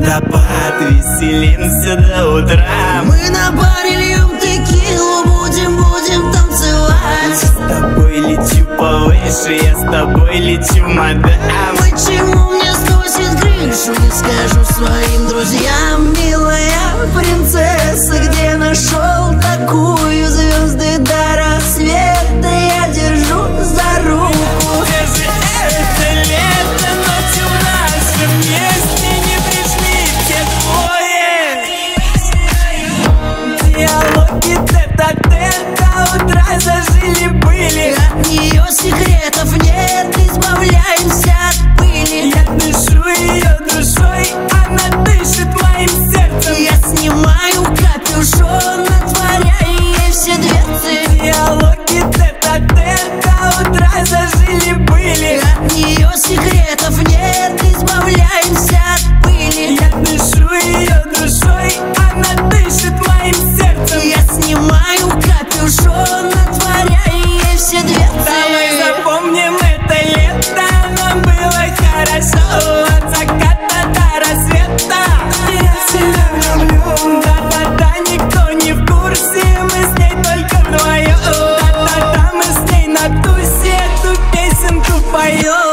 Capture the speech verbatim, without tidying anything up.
водопад, веселимся до утра. Мы на баре льем текилу, будем, будем танцевать. С тобой лечу повыше, я с тобой лечу, мадам. Почему мне сносит крышу, не скажу своим друзьям. Милая принцесса, где нашел такую? Звезды до рассвета я держу за руку. Где же это лето, ночью в нашем месте не пришли те двое. Диалоги тет-а-тет до утра зажили-были. От нее секретов нет, избавляемся от пыли. Я дышу ее душой, она дышит моим сердцем. Я снимаю капюшон, отворяю ей все дверцы. Диалоги тет-а-тет до утра зажили-были. От нее секретов нет, избавляемся от пыли. Я дышу ее душой, она дышит моим сердцем. Я снимаю капюшон, отворяю ей все дверцы. Давай запомним это лето, нам было хорошо. От заката до рассвета я себя люблю. Да-да-да, никто не в курсе, мы с ней только вдвоем. Да-да-да, мы с ней на тусе эту песенку поем.